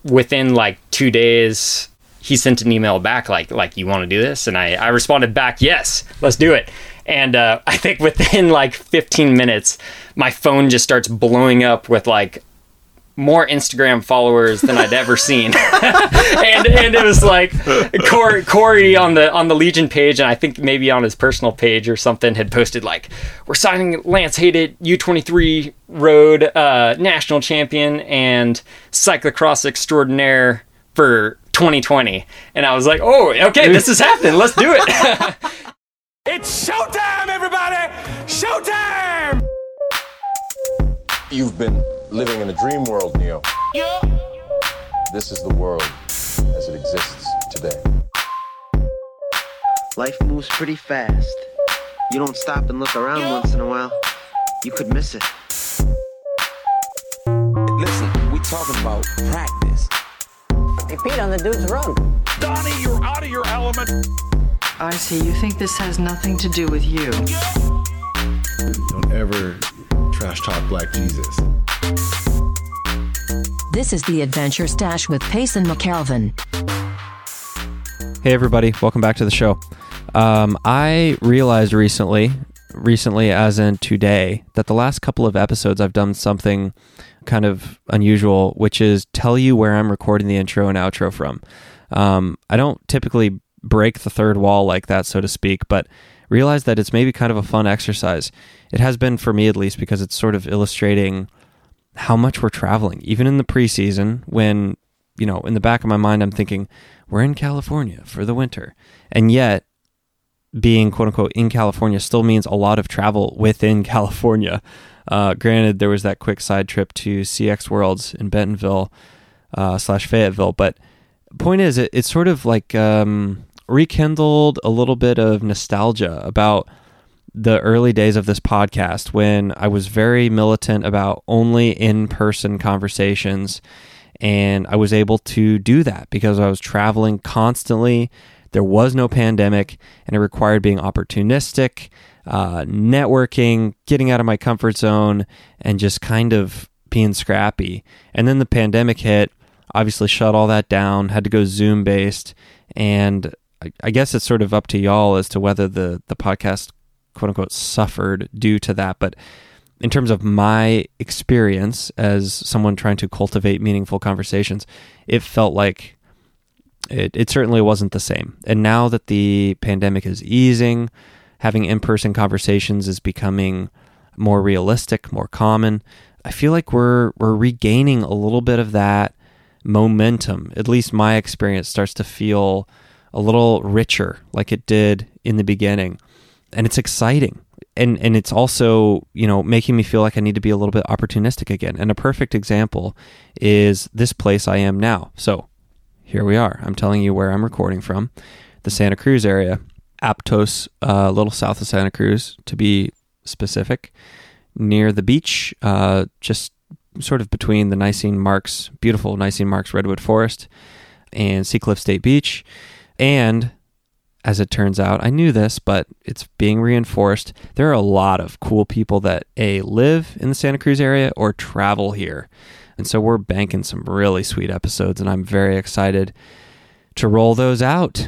within like 2 days, he sent an email back like you want to do this? And I responded back, yes, let's do it. And I think within like 15 minutes, my phone just starts blowing up with like more Instagram followers than I'd ever seen. and it was like Corey on the Legion page, and I think maybe on his personal page or something, had posted like, we're signing Lance Hayden, U23 road national champion and cyclocross extraordinaire for 2020. And I was like, oh, okay, this is happening. Let's do it. It's showtime, everybody! Showtime! You've been living in a dream world, Neo. Yeah. This is the world as it exists today. Life moves pretty fast. You don't stop and look around once in a while, you could miss it. Listen, we talking about practice. Hey, Pete, on the dude's run. Donnie, you're out of your element. I see. You think this has nothing to do with you. Don't ever trash talk Black Jesus. This is the Adventure Stash with Payson McKelvin. Hey everybody, welcome back to the show. I realized recently as in today, that the last couple of episodes I've done something kind of unusual, which is tell you where I'm recording the intro and outro from. I don't typically break the third wall like that, so to speak, but realize that it's maybe kind of a fun exercise. It has been for me, at least, because it's sort of illustrating how much we're traveling, even in the preseason, when, you know, in the back of my mind, I'm thinking, we're in California for the winter. And yet, being quote unquote in California still means a lot of travel within California. Granted, there was that quick side trip to CX Worlds in Bentonville / Fayetteville, but point is, it's sort of like rekindled a little bit of nostalgia about the early days of this podcast when I was very militant about only in-person conversations, and I was able to do that because I was traveling constantly. There was no pandemic, and it required being opportunistic, networking, getting out of my comfort zone, and just kind of being scrappy. And then the pandemic hit, obviously shut all that down, had to go Zoom-based, and I guess it's sort of up to y'all as to whether the podcast, quote-unquote, suffered due to that. But in terms of my experience as someone trying to cultivate meaningful conversations, it felt like it certainly wasn't the same. And now that the pandemic is easing, having in-person conversations is becoming more realistic, more common. I feel like we're regaining a little bit of that momentum. At least my experience starts to feel a little richer like it did in the beginning. And it's exciting. And it's also, you know, making me feel like I need to be a little bit opportunistic again. And a perfect example is this place I am now. So here we are. I'm telling you where I'm recording from, the Santa Cruz area, Aptos, a little south of Santa Cruz, to be specific, near the beach, just sort of between the Nicene Marks, beautiful Nicene Marks Redwood Forest, and Seacliff State Beach. And as it turns out, I knew this, but it's being reinforced. There are a lot of cool people that live in the Santa Cruz area or travel here. And so we're banking some really sweet episodes, and I'm very excited to roll those out.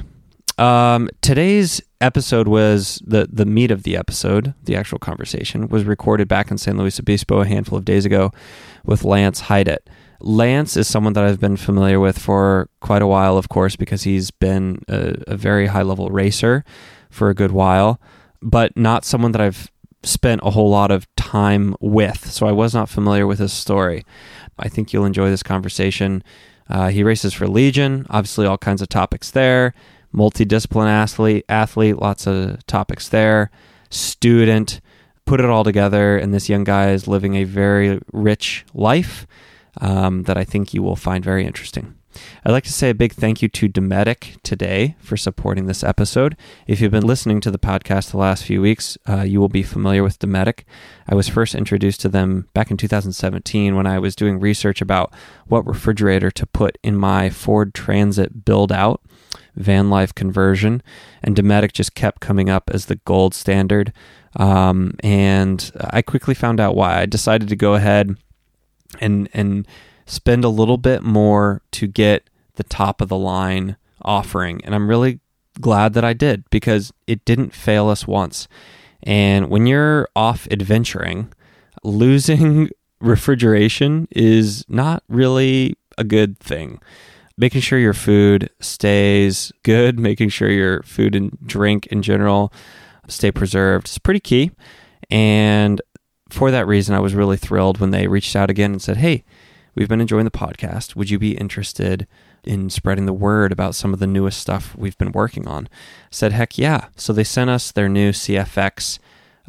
Today's episode was the meat of the episode, the actual conversation, was recorded back in San Luis Obispo a handful of days ago with Lance Hayden. Lance is someone that I've been familiar with for quite a while, of course, because he's been a very high-level racer for a good while, but not someone that I've spent a whole lot of time with, so I was not familiar with his story. I think you'll enjoy this conversation. He races for Legion, obviously all kinds of topics there. Multidiscipline athlete, lots of topics there. Student, put it all together, and this young guy is living a very rich life that I think you will find very interesting. I'd like to say a big thank you to Dometic today for supporting this episode. If you've been listening to the podcast the last few weeks, you will be familiar with Dometic. I was first introduced to them back in 2017 when I was doing research about what refrigerator to put in my Ford Transit build-out van life conversion, and Dometic just kept coming up as the gold standard. And I quickly found out why. I decided to go ahead and spend a little bit more to get the top of the line offering. And I'm really glad that I did, because it didn't fail us once. And when you're off adventuring, losing refrigeration is not really a good thing. Making sure your food stays good, making sure your food and drink in general stay preserved is pretty key. And for that reason, I was really thrilled when they reached out again and said, hey, we've been enjoying the podcast. Would you be interested in spreading the word about some of the newest stuff we've been working on? I said, heck yeah. So they sent us their new CFX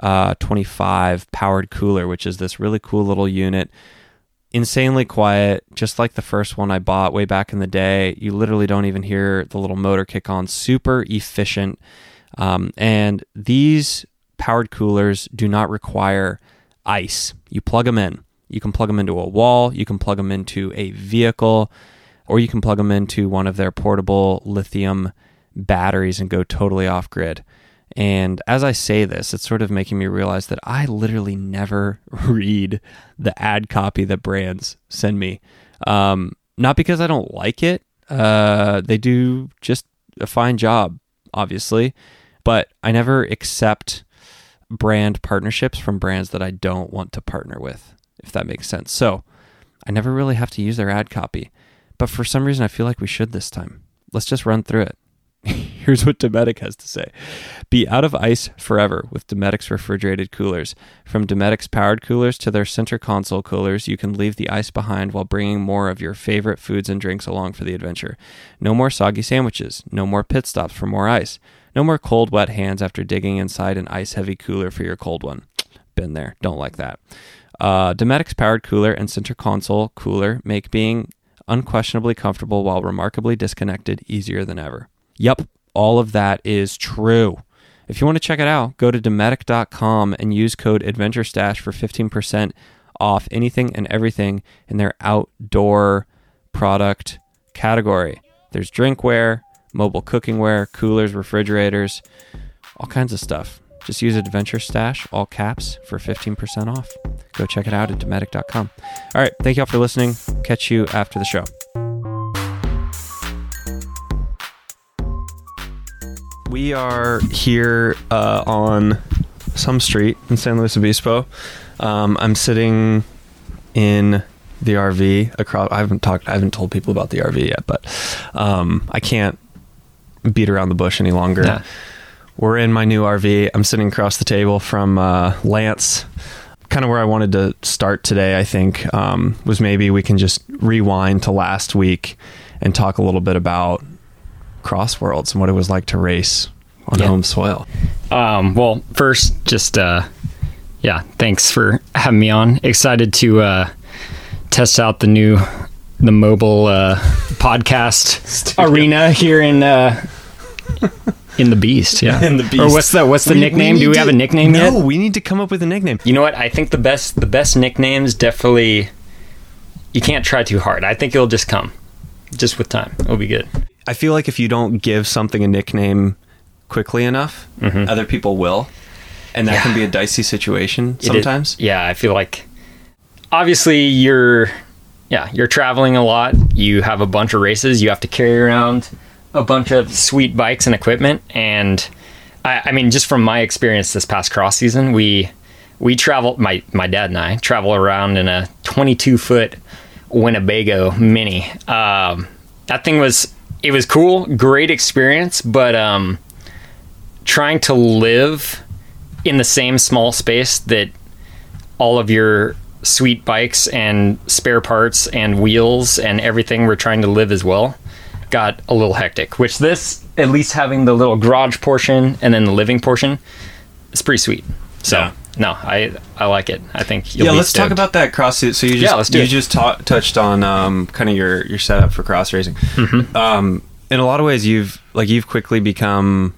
25 powered cooler, which is this really cool little unit. Insanely quiet, just like the first one I bought way back in the day. You literally don't even hear the little motor kick on. Super efficient. And these powered coolers do not require ice. You plug them in. You can plug them into a wall. You can plug them into a vehicle, or you can plug them into one of their portable lithium batteries and go totally off grid. And as I say this, it's sort of making me realize that I literally never read the ad copy that brands send me. Not because I don't like it. They do just a fine job, obviously. But I never accept brand partnerships from brands that I don't want to partner with, if that makes sense. So I never really have to use their ad copy. But for some reason, I feel like we should this time. Let's just run through it. Here's what Dometic has to say. Be out of ice forever with Dometic's refrigerated coolers. From Dometic's powered coolers to their center console coolers, you can leave the ice behind while bringing more of your favorite foods and drinks along for the adventure. No more soggy sandwiches. No more pit stops for more ice. No more cold, wet hands after digging inside an ice-heavy cooler for your cold one. Been there. Don't like that. Dometic's powered cooler and center console cooler make being unquestionably comfortable while remarkably disconnected easier than ever. Yep, all of that is true. If you want to check it out, go to Dometic.com and use code AdventureStash for 15% off anything and everything in their outdoor product category. There's drinkware, mobile cookingware, coolers, refrigerators, all kinds of stuff. Just use AdventureStash, all caps, for 15% off. Go check it out at Dometic.com. All right, thank you all for listening. Catch you after the show. We are here on some street in San Luis Obispo. I'm sitting in the RV across. I haven't told people about the RV yet, but I can't beat around the bush any longer. Yeah. We're in my new RV. I'm sitting across the table from Lance. Kind of where I wanted to start today, I think, was maybe we can just rewind to last week and talk a little bit about Crossworlds and what it was like to race on home soil. Well, first, just thanks for having me on. Excited to test out the mobile podcast arena here in the Beast. Yeah, in the Beast. Or what's the nickname? Do we have a nickname yet? No, we need to come up with a nickname. You know what? I think the best nicknames definitely. You can't try too hard. I think it'll just come, just with time. It'll be good. I feel like if you don't give something a nickname quickly enough, other people will. And that can be a dicey situation sometimes. I feel like obviously you're traveling a lot. You have a bunch of races. You have to carry around a bunch of sweet bikes and equipment. And I mean, just from my experience this past cross season, we travel, my dad and I travel around in a 22-foot Winnebago Mini. That thing was cool, great experience, but trying to live in the same small space that all of your sweet bikes and spare parts and wheels and everything were trying to live as well got a little hectic, which this, at least having the little garage portion and then the living portion, is pretty sweet. So no, I like it. I think you'll be let's stoked. Talk about that cross. So you just touched on kind of your setup for cross racing. In a lot of ways, you've quickly become,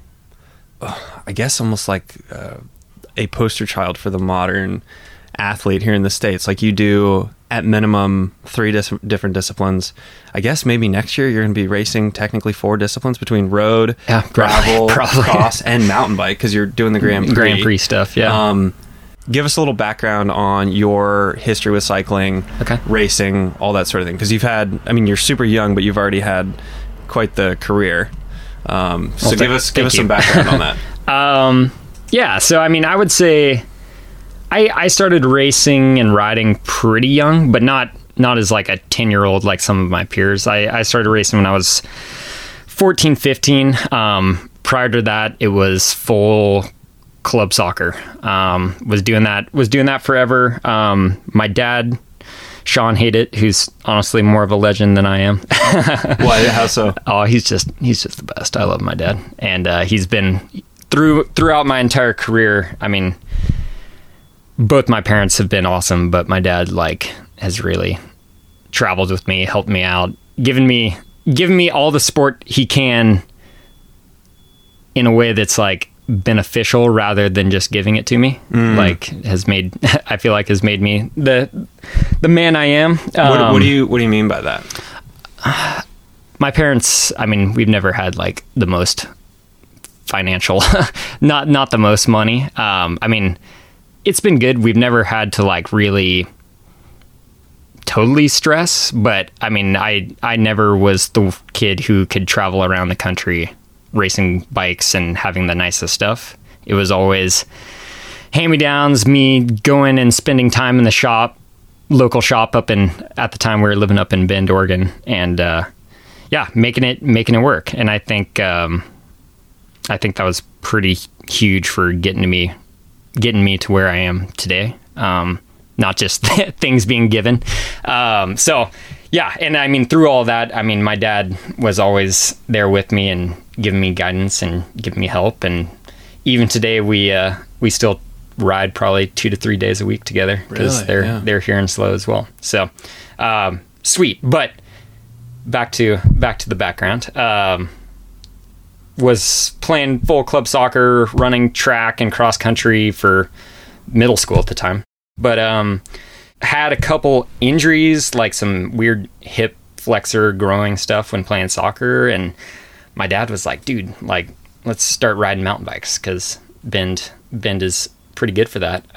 I guess, almost like a poster child for the modern athlete here in the States. Like, you do at minimum 3 different disciplines. I guess maybe next year you're going to be racing technically 4 disciplines between road, gravel, cross, and mountain bike, because you're doing the Grand Prix stuff. give us a little background on your history with cycling, racing, all that sort of thing. Because you're super young, but you've already had quite the career. So give us some background on that. Yeah, so I mean, I would say I started racing and riding pretty young, but not as like a 10-year-old like some of my peers. I started racing when I was 14, 15. Prior to that, it was full club soccer. Was doing that forever. My dad, Sean Haydet, who's honestly more of a legend than I am. Why? How so? Oh, he's just the best. I love my dad, and he's been throughout my entire career. I mean, both my parents have been awesome, but my dad has really traveled with me, helped me out, given me all the support he can in a way that's beneficial rather than just giving it to me. I feel like has made me the man I am. What do you mean by that? My parents, I mean, we've never had the most financial, not the most money. I mean, it's been good. We've never had to really totally stress, but I mean, I never was the kid who could travel around the country racing bikes and having the nicest stuff. It was always hand-me-downs, me going and spending time in the local shop at the time we were living up in Bend, Oregon, and making it work. And I think that was pretty huge for getting me to where I am today. Not just things being given. And I mean, through all that, I mean, my dad was always there with me and giving me guidance and giving me help. And even today, we still ride probably 2 to 3 days a week together because they're here in SLO as well. So sweet. But back to the background. Was playing full club soccer, running track and cross country for middle school at the time. But had a couple injuries, like some weird hip flexor growing stuff when playing soccer. And my dad was like, dude, let's start riding mountain bikes because Bend is pretty good for that.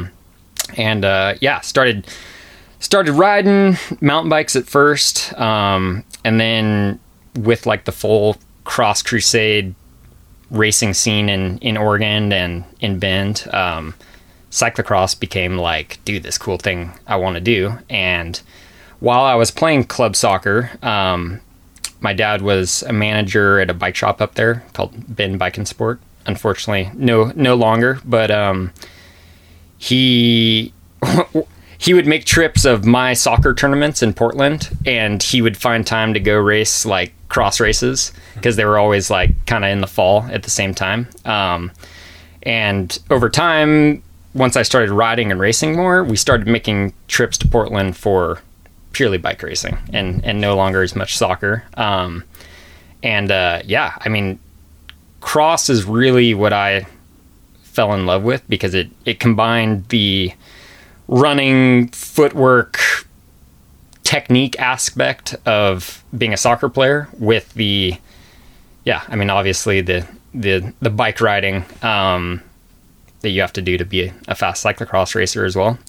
Started riding mountain bikes at first. And then with the full cross crusade racing scene in Oregon and in Bend, cyclocross became dude, this cool thing I want to do. And while I was playing club soccer, my dad was a manager at a bike shop up there called Bend Bike and Sport. Unfortunately, no longer, but he would make trips of my soccer tournaments in Portland, and he would find time to go race cross races because they were always kind of in the fall at the same time. And over time, once I started riding and racing more, we started making trips to Portland for purely bike racing and no longer as much soccer. I mean, cross is really what I fell in love with because it combined the running, footwork, technique aspect of being a soccer player with obviously the bike riding that you have to do to be a fast cyclocross racer as well.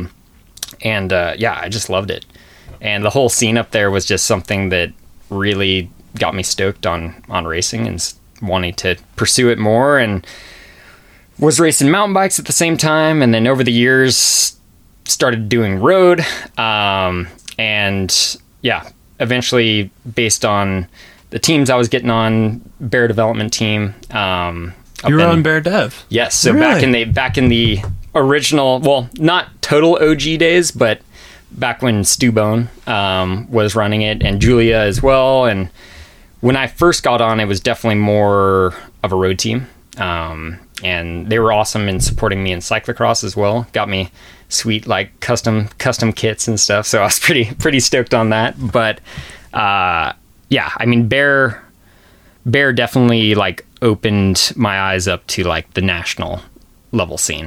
I just loved it. And the whole scene up there was just something that really got me stoked on racing and wanting to pursue it more, and was racing mountain bikes at the same time. And then over the years started doing road. Eventually based on the teams I was getting on, Bear Development Team, you were on Bear Dev? Yes. So really? back in the original, well, not total OG days, but back when Stu Bone was running it, and Julia as well. And when I first got on, it was definitely more of a road team. And they were awesome in supporting me in cyclocross as well. Got me sweet custom kits and stuff. So I was pretty stoked on that. But I mean, Bear definitely opened my eyes up to the national level scene.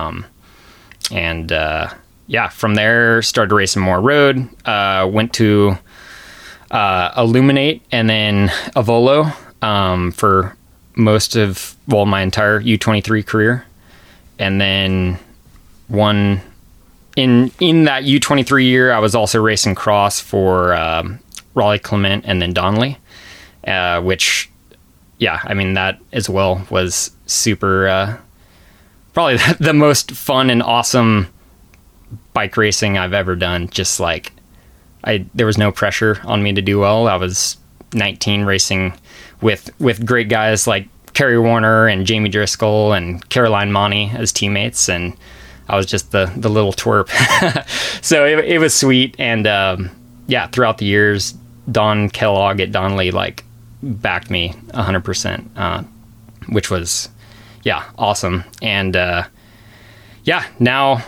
From there started racing more road, went to Illuminate and then Avolo for most of my entire U23 career. And then won in that U23 year. I was also racing cross for Raleigh Clement and then Donley, which, yeah, I mean, that as well was super, probably the most fun and awesome bike racing I've ever done. Just like, there was no pressure on me to do well. I was 19 racing with great guys like Kerry Warner and Jamie Driscoll and Caroline Monty as teammates, and I was just the little twerp. So it was sweet. And yeah, throughout the years, Don Kellogg at Donley like backed me 100%, which was, yeah, awesome. And yeah, now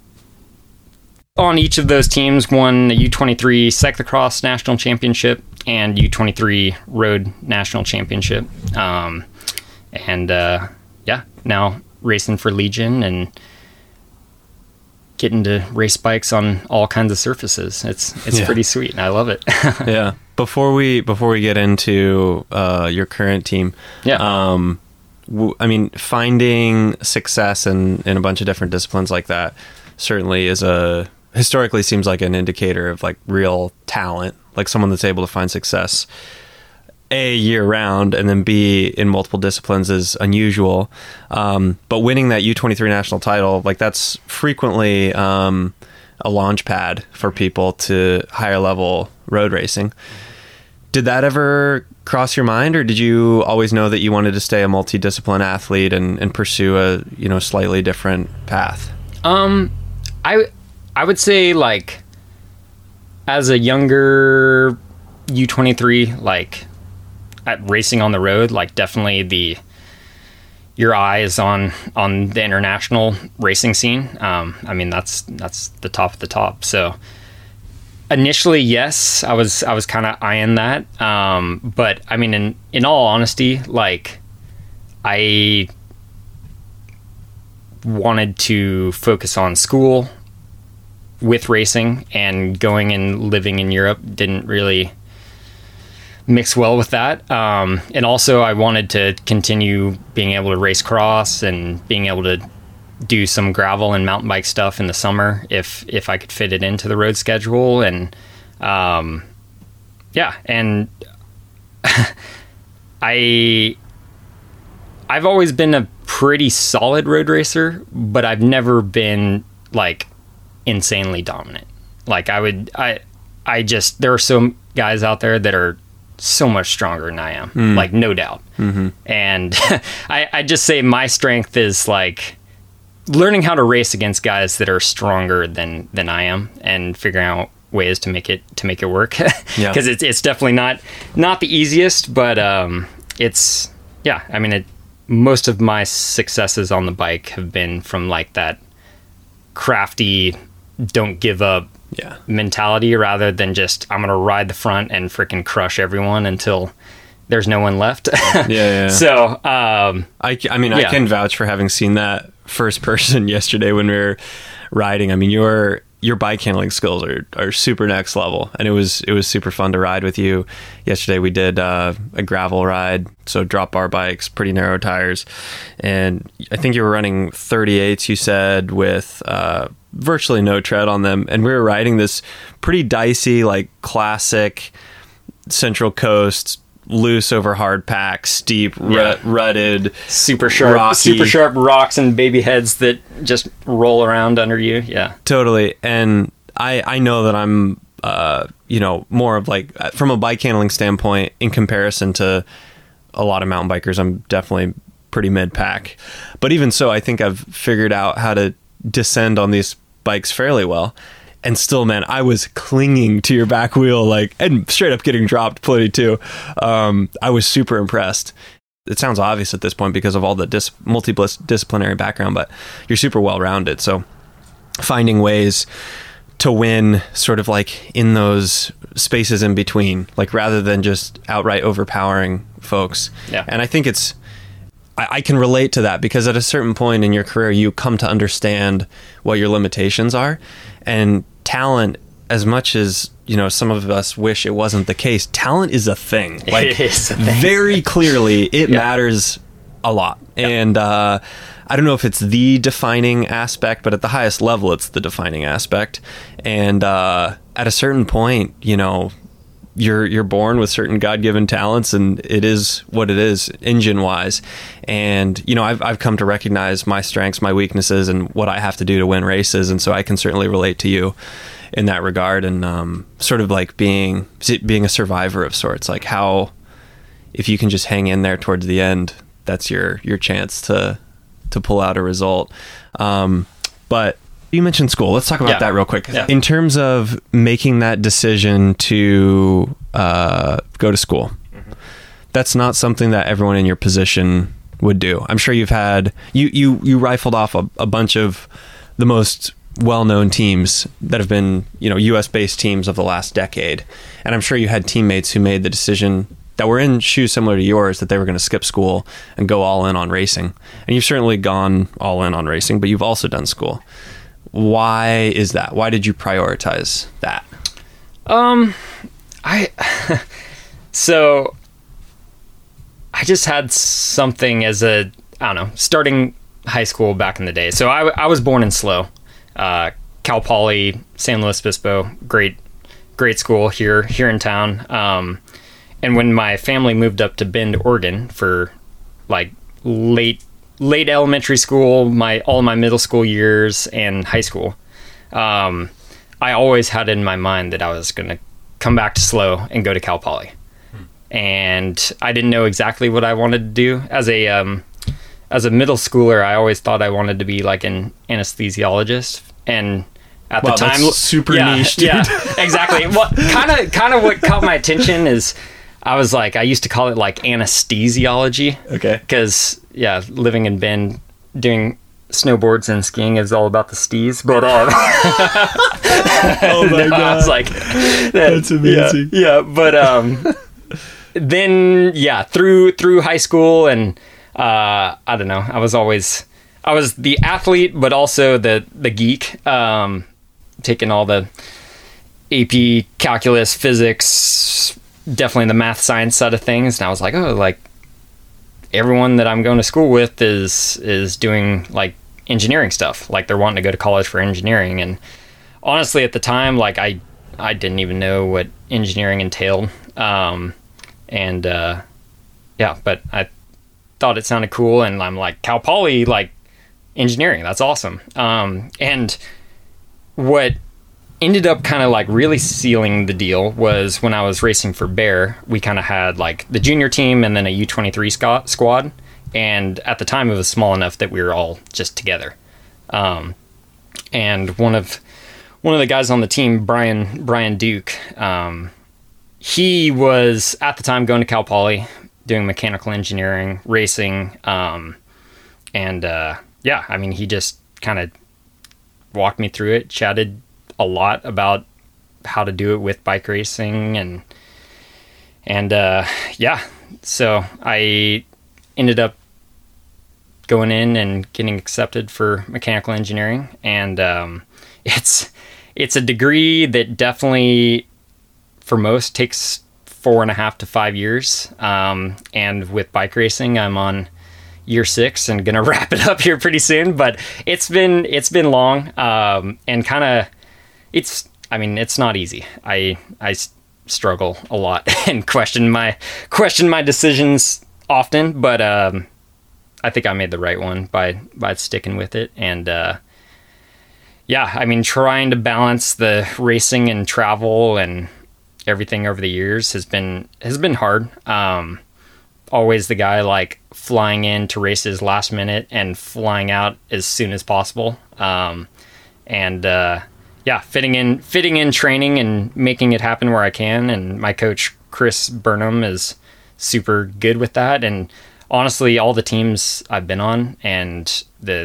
on each of those teams won the U23 cyclocross national championship and U23 road national championship. And yeah, now racing for Legion and getting to race bikes on all kinds of surfaces. It's pretty sweet, and I love it. Yeah. Before we get into your current team, yeah. I mean, finding success in a bunch of different disciplines like that certainly is historically seems like an indicator of like real talent, like someone that's able to find success A, year round, and then B, in multiple disciplines is unusual. But winning that U23 national title, like that's frequently a launch pad for people to higher level road racing. Did that ever cross your mind, or did you always know that you wanted to stay a multidiscipline athlete and pursue a slightly different path? I would say, like, as a younger U23, like at racing on the road, like definitely your eye is on the international racing scene. I mean, that's the top of the top. So initially, yes, I was kind of eyeing that. But I mean, in all honesty, like I wanted to focus on school with racing, and going and living in Europe didn't really mix well with that. And also I wanted to continue being able to race cross and being able to do some gravel and mountain bike stuff in the summer if I could fit it into the road schedule. And yeah, and I've always been a pretty solid road racer, but I've never been like insanely dominant. Like there are some guys out there that are so much stronger than I am, like no doubt. Mm-hmm. And I just say my strength is like learning how to race against guys that are stronger than I am, and figuring out ways to make it work. Because it's definitely not the easiest, but it's, yeah, I mean, most of my successes on the bike have been from like that crafty, don't give up mentality, rather than just I'm gonna ride the front and freaking crush everyone until there's no one left. Yeah. So I can vouch for having seen that first person yesterday when we were riding. I mean, your bike handling skills are super next level, and it was super fun to ride with you. Yesterday we did a gravel ride, so drop bar bikes, pretty narrow tires, and I think you were running 38s, you said, with virtually no tread on them, and we were riding this pretty dicey, like classic Central Coast, loose over hard pack, steep, rutted, super sharp rocks and baby heads that just roll around under you. Yeah, totally. And I know that I'm more of like, from a bike handling standpoint, in comparison to a lot of mountain bikers, I'm definitely pretty mid pack. But even so, I think I've figured out how to descend on these bikes fairly well. And still, man, I was clinging to your back wheel, like, and straight up getting dropped plenty too. I was super impressed. It sounds obvious at this point because of all the multidisciplinary background, but you're super well-rounded. So finding ways to win sort of like in those spaces in between, like rather than just outright overpowering folks. Yeah. And I think I can relate to that, because at a certain point in your career, you come to understand what your limitations are. And talent, as much as, some of us wish it wasn't the case, talent is a thing. Like, it is a thing. Very clearly, it matters a lot. Yeah. And I don't know if it's the defining aspect, but at the highest level, it's the defining aspect. And at a certain point, you know, you're born with certain God-given talents, and it is what it is, engine-wise. And, you know, I've come to recognize my strengths, my weaknesses, and what I have to do to win races. And so I can certainly relate to you in that regard. And sort of like being a survivor of sorts, like how, if you can just hang in there towards the end, that's your chance to pull out a result. But you mentioned school. Let's talk about that real quick. Yeah. In terms of making that decision to go to school, that's not something that everyone in your position would do. I'm sure you've had, you rifled off a bunch of the most well-known teams that have been, you know, US-based teams of the last decade. And I'm sure you had teammates who made the decision that were in shoes similar to yours, that they were going to skip school and go all in on racing. And you've certainly gone all in on racing, but you've also done school. Why is that? Why did you prioritize that? So I just had something as starting high school back in the day. So I was born in SLO, Cal Poly, San Luis Obispo, great school here in town. And when my family moved up to Bend, Oregon for like late elementary school, all my middle school years and high school, I always had in my mind that I was going to come back to SLO and go to Cal Poly. And I didn't know exactly what I wanted to do. As a middle schooler, I always thought I wanted to be like an anesthesiologist. And at the time, that's super niche, dude. Yeah, exactly. Well, kind of what caught my attention is I used to call it like anesthesiology. Okay. Because living in Bend, doing snowboards and skiing is all about the stees. But oh my god, I was like, that's amazing. Yeah, but then through high school and I don't know, I was the athlete, but also the geek, taking all the AP calculus, physics, definitely the math science side of things. And I was like, oh, like everyone that I'm going to school with is doing like engineering stuff. Like they're wanting to go to college for engineering. And honestly, at the time, like I didn't even know what engineering entailed. But I thought it sounded cool. And I'm like, Cal Poly, like engineering, that's awesome. And what ended up kind of like really sealing the deal was when I was racing for Bear, we kind of had like the junior team and then a U23 squad. And at the time it was small enough that we were all just together. And one of the guys on the team, Brian Duke, he was at the time going to Cal Poly doing mechanical engineering, racing. I mean, he just kind of walked me through it, chatted a lot about how to do it with bike racing so I ended up going in and getting accepted for mechanical engineering, and it's a degree that definitely for most takes 4.5 to 5 years, and with bike racing I'm on year 6 and gonna wrap it up here pretty soon, but it's been long, and kind of it's not easy. I struggle a lot and question my decisions often, but I think I made the right one by sticking with it. And I mean, trying to balance the racing and travel and everything over the years has been hard. Always the guy like flying in to races last minute and flying out as soon as possible. Fitting in training and making it happen where I can. And my coach, Chris Burnham, is super good with that. And honestly, all the teams I've been on and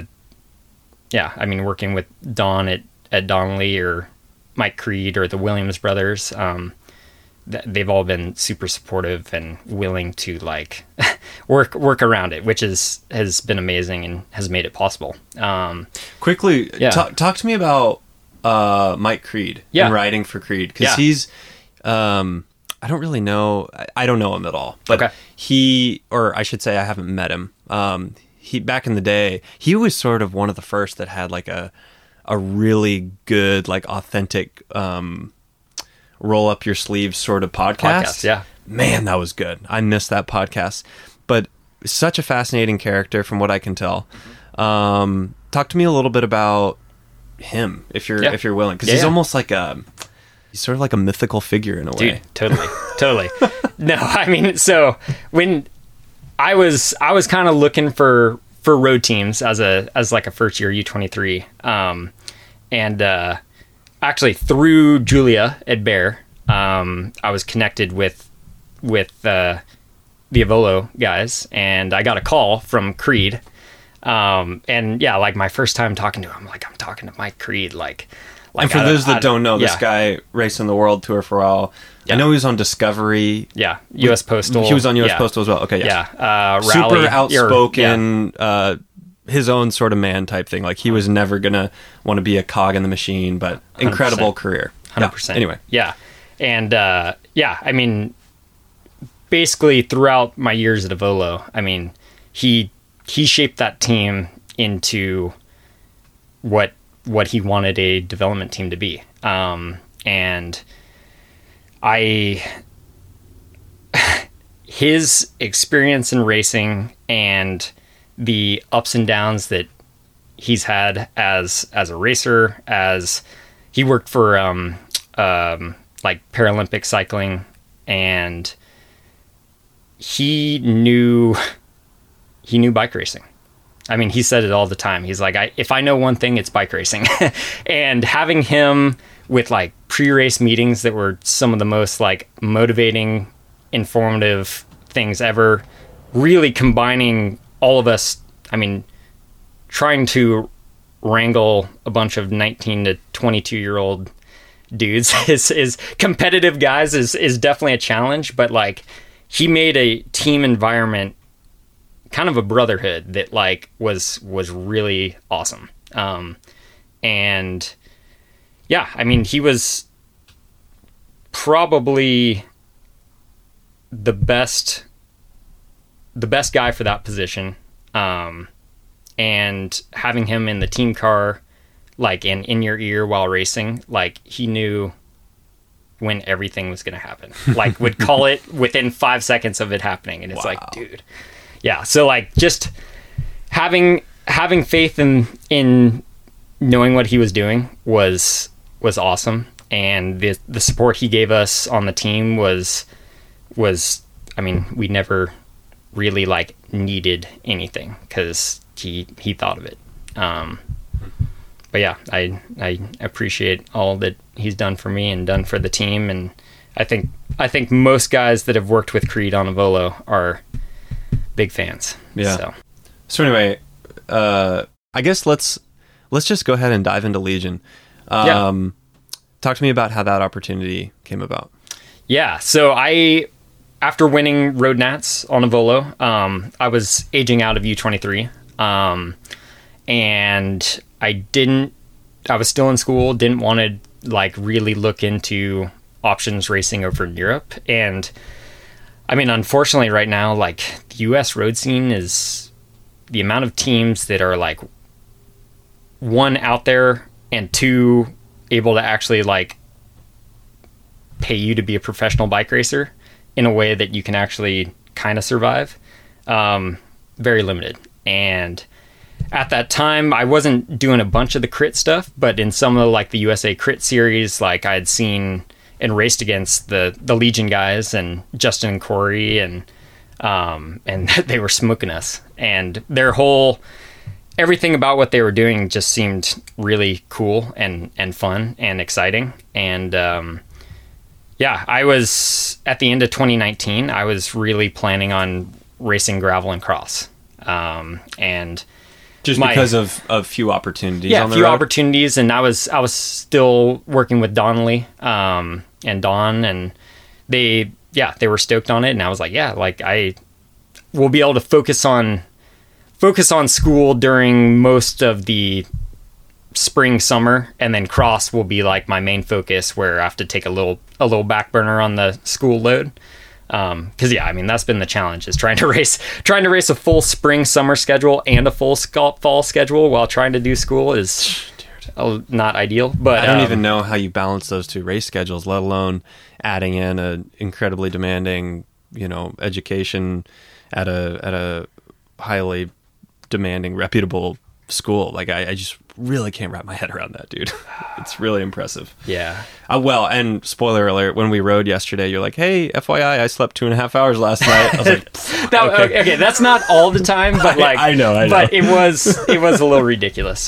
working with Don at Donnelly or Mike Creed or the Williams brothers, they've all been super supportive and willing to like work around it, which has been amazing and has made it possible. Quickly, talk to me about Mike Creed and riding for Creed, because he's I don't really know, I don't know him at all, but he, or I should say I haven't met him. he back in the day, he was sort of one of the first that had like a really good, like authentic roll up your sleeves sort of podcast. Yeah. Man, that was good. I missed that podcast. But such a fascinating character from what I can tell. Talk to me a little bit about him if you're willing, because he's almost like he's sort of like a mythical figure in a way. Dude, totally. No, I mean, so when I was kind of looking for road teams as like a first year U23, and actually through Julia at Bear, I was connected with the Avolo guys, and I got a call from Creed. And yeah, like my first time talking to him, like I'm talking to Mike Creed, like and for those that don't know, this guy raced in the World Tour for a while. Yeah. I know he was on Discovery. Yeah, U.S. Postal. He was on U.S. Postal as well. Okay, yeah. Rally, super outspoken, his own sort of man type thing. Like he was never gonna want to be a cog in the machine, but 100%. Incredible career. 100%. Yeah. Anyway, yeah, and I mean, basically throughout my years at Avolo, I mean, he shaped that team into what he wanted a development team to be. And his experience in racing and the ups and downs that he's had as a racer, as he worked for like Paralympic cycling, and he knew bike racing. I mean, he said it all the time. He's like, if I know one thing, it's bike racing. And having him with like pre-race meetings that were some of the most like motivating, informative things ever, really combining all of us. I mean, trying to wrangle a bunch of 19 to 22-year-old dudes is competitive guys is definitely a challenge, but like he made a team environment, kind of a brotherhood that like was really awesome. And yeah, I mean, he was probably the best guy for that position. And having him in the team car, like in your ear while racing, like he knew when everything was going to happen, like would call it within 5 seconds of it happening. And it's like, dude, yeah. So like just having faith in knowing what he was doing was awesome. And the support he gave us on the team was, I mean, we never really like needed anything because he thought of it. But yeah, I appreciate all that he's done for me and done for the team. And I think most guys that have worked with Creed on Avolo are big fans. Yeah. So anyway, I guess let's just go ahead and dive into Legion. Talk to me about how that opportunity came about. Yeah. So after winning Road Nats on Avolo, I was aging out of U23. And I was still in school, didn't want to like really look into options racing over in Europe. And I mean, unfortunately right now, like the US road scene is the amount of teams that are like one out there and two able to actually like pay you to be a professional bike racer in a way that you can actually kind of survive. Very limited. And at that time, I wasn't doing a bunch of the crit stuff, but in some of like the USA Crit series, like I had seen and raced against the Legion guys and Justin and Corey, and they were smoking us. And everything about what they were doing just seemed really cool and fun and exciting. And yeah, I was at the end of 2019, I was really planning on racing gravel and cross. And just because of few opportunities. Yeah, on the few road? opportunities, and I was still working with Donnelly and Don, and they were stoked on it, and I was like, yeah, like I will be able to focus on school during most of the spring, summer, and then cross will be like my main focus, where I have to take a little back burner on the school load. Because yeah, I mean, that's been the challenge, is trying to race a full spring summer schedule and a full fall schedule while trying to do school is not ideal. But I don't even know how you balance those two race schedules, let alone adding in an incredibly demanding, education at a highly demanding, reputable school. Like I just really can't wrap my head around that, dude. It's really impressive. Yeah. Well, and spoiler alert, when we rode yesterday, you're like, hey, FYI, I slept 2.5 hours last night. I was like, okay, that's not all the time, but like, I know. But it was a little ridiculous.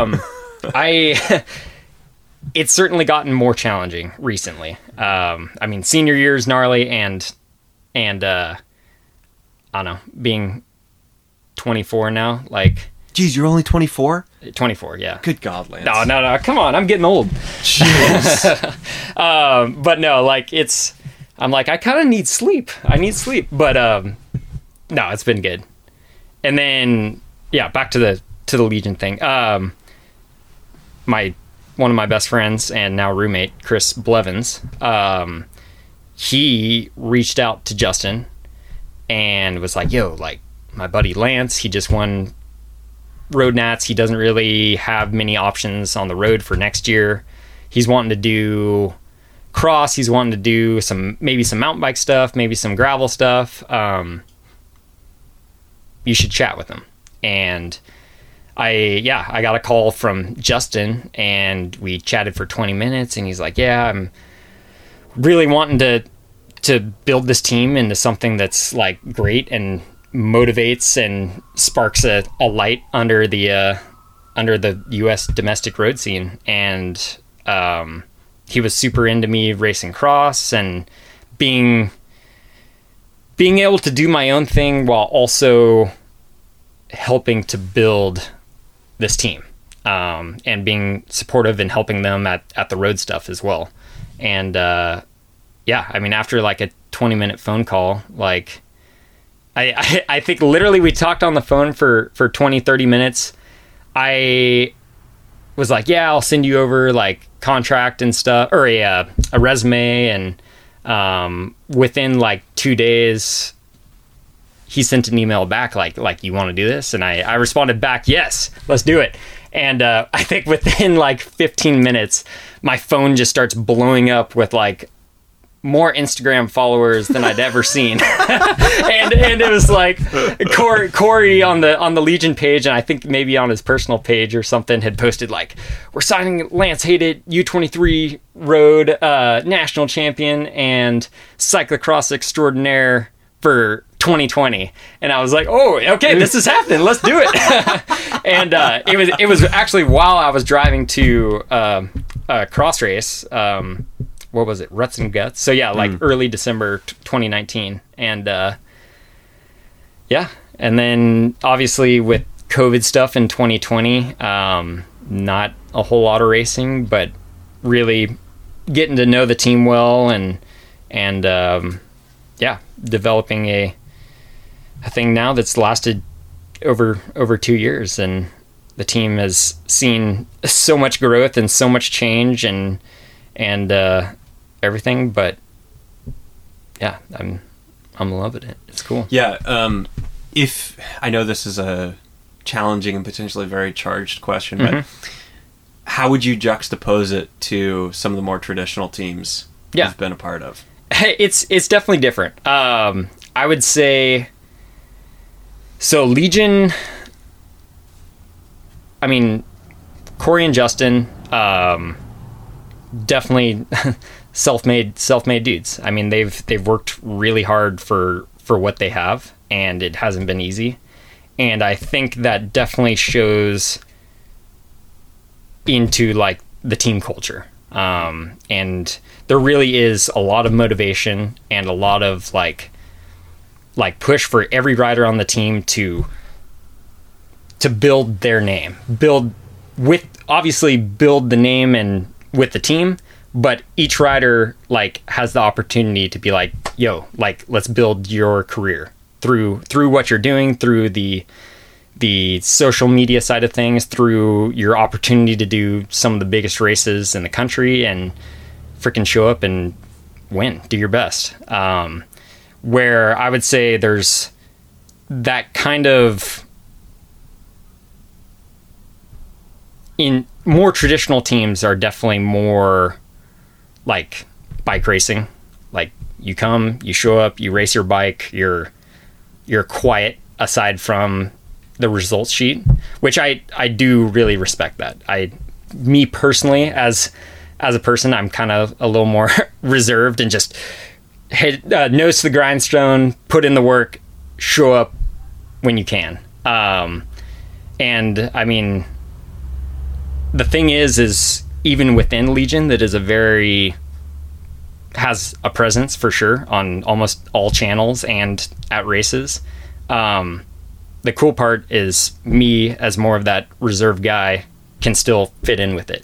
It's certainly gotten more challenging recently. I mean, senior year is gnarly, and I don't know, being 24 now, like. Geez, you're only 24? 24, yeah. Good God, Lance. No, come on, I'm getting old. Jeez. But no, like I'm like, I kind of need sleep. I need sleep, but no, it's been good. And then yeah, back to the Legion thing. One of my best friends and now roommate, Chris Blevins, he reached out to Justin and was like, yo, like my buddy Lance, he just won Road Nats. He doesn't really have many options on the road for next year. He's wanting to do cross. He's wanting to do maybe some mountain bike stuff, maybe some gravel stuff. You should chat with him. And I got a call from Justin and we chatted for 20 minutes and he's like, yeah, I'm really wanting to build this team into something that's like great and motivates and sparks a light under the U.S. domestic road scene. And he was super into me racing cross and being able to do my own thing while also helping to build this team, and being supportive and helping them at the road stuff as well. And yeah, I mean, after like a 20-minute phone call, like I think literally we talked on the phone for 20-30 minutes. I was like, yeah, I'll send you over like contract and stuff, or a resume. And within like 2 days, he sent an email back like you want to do this? And I responded back, yes, let's do it. And I think within like 15 minutes, my phone just starts blowing up with like more Instagram followers than I'd ever seen. and it was like Corey on the Legion page, and I think maybe on his personal page or something, had posted like, we're signing Lance Hayden, U23 road national champion and cyclocross extraordinaire for 2020. And I was like, oh, okay, this is happening, let's do it. And it was actually while I was driving to a cross race, what was it, Ruts and Guts? So yeah, like early December 2019. And yeah, and then obviously with COVID stuff in 2020, not a whole lot of racing, but really getting to know the team well, and yeah, developing a thing now that's lasted over 2 years, and the team has seen so much growth and so much change and everything. But yeah, I'm loving it. It's cool. Yeah. If I know this is a challenging and potentially very charged question, but how would you juxtapose it to some of the more traditional teams you've been a part of? It's definitely different. I would say, so Legion, I mean, Corey and Justin, definitely self-made dudes. I mean, they've worked really hard for what they have, and it hasn't been easy. And I think that definitely shows into like the team culture. And there really is a lot of motivation and a lot of like push for every rider on the team to build their name, build the name and with the team, but each rider like has the opportunity to be like, yo, like, let's build your career through what you're doing, through the social media side of things, through your opportunity to do some of the biggest races in the country and freaking show up and win, do your best. where I would say there's that kind of, in more traditional teams are definitely more like bike racing. Like you come, you show up, you race your bike, you're quiet aside from the results sheet, which I do really respect that. Me personally, as a person, I'm kind of a little more reserved and just hit nose to the grindstone, put in the work, show up when you can. And I mean, the thing is even within Legion, that is has a presence for sure on almost all channels and at races. The cool part is me as more of that reserve guy can still fit in with it.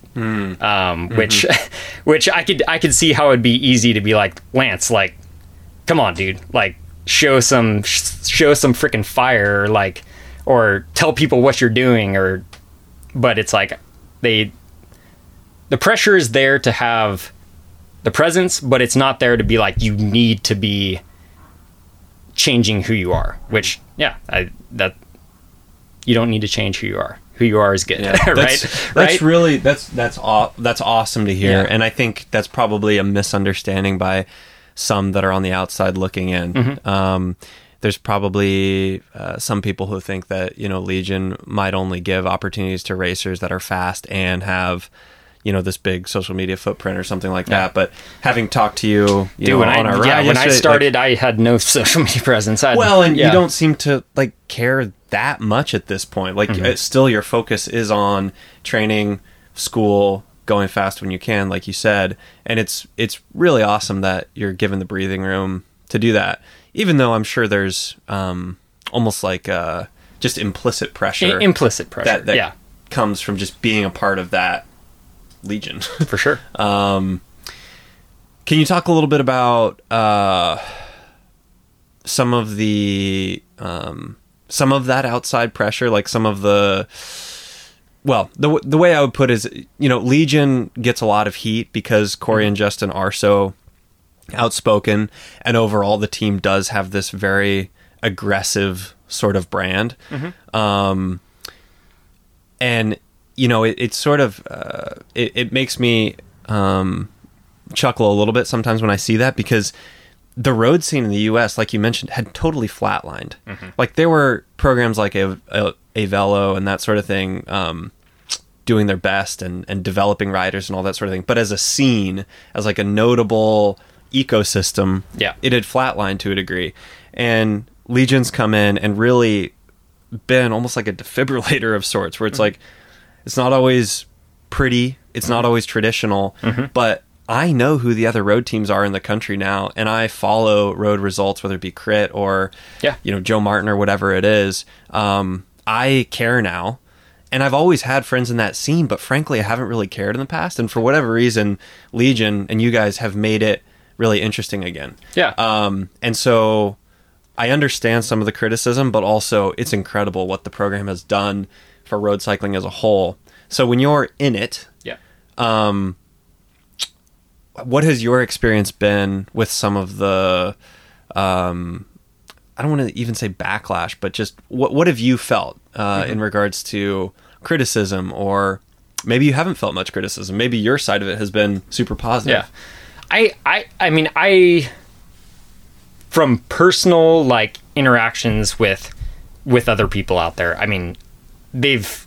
Which I could see how it'd be easy to be like, Lance, like, come on, dude, like show some freaking fire, or tell people what you're doing, but it's like the pressure is there to have the presence, but it's not there to be like, you need to be changing who you are, which that you don't need to change who you are. Who you are is good. Yeah, right? That's really that's awesome to hear. Yeah. And I think that's probably a misunderstanding by some that are on the outside looking in. There's probably some people who think that, Legion might only give opportunities to racers that are fast and have, this big social media footprint or something like that. But having talked to you, when I started, I had no social media presence. You don't seem to care that much at this point. Still your focus is on training, school, going fast when you can, like you said. And it's really awesome that you're given the breathing room to do that. Even though I'm sure there's almost like just implicit pressure. That comes from just being a part of that Legion. For sure. Can you talk a little bit about some of that outside pressure, like some of the way I would put it is, Legion gets a lot of heat because Corey and Justin are so outspoken, and overall the team does have this very aggressive sort of brand. And it's sort of it makes me chuckle a little bit sometimes when I see that, because the road scene in the US, like you mentioned, had totally flatlined. Like there were programs like Avelo and that sort of thing doing their best and developing riders and all that sort of thing, but as a scene, as like a notable ecosystem, it had flatlined to a degree. And Legion's come in and really been almost like a defibrillator of sorts, where it's like, it's not always pretty, it's not always traditional, but I know who the other road teams are in the country now, and I follow road results, whether it be Crit or Joe Martin or whatever it is. I care now, and I've always had friends in that scene, but frankly I haven't really cared in the past, and for whatever reason Legion and you guys have made it really interesting again. And so I understand some of the criticism, but also it's incredible what the program has done for road cycling as a whole. So when you're in it, what has your experience been with some of the I don't want to even say backlash, but just what have you felt in regards to criticism, or maybe you haven't felt much criticism, maybe your side of it has been super positive? I mean, from personal interactions with other people out there, I mean, they've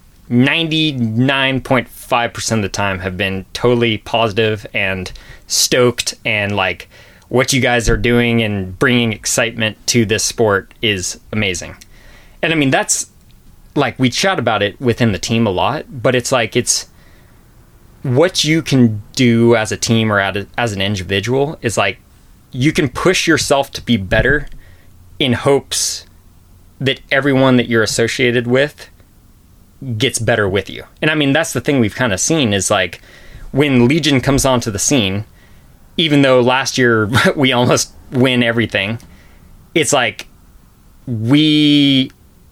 99.5% of the time have been totally positive and stoked, and what you guys are doing and bringing excitement to this sport is amazing. And I mean, that's we chat about it within the team a lot, but it's what you can do as a team or as an individual is you can push yourself to be better in hopes that everyone that you're associated with gets better with you. And I mean, that's the thing we've kind of seen is when Legion comes onto the scene, even though last year we almost win everything, it's we,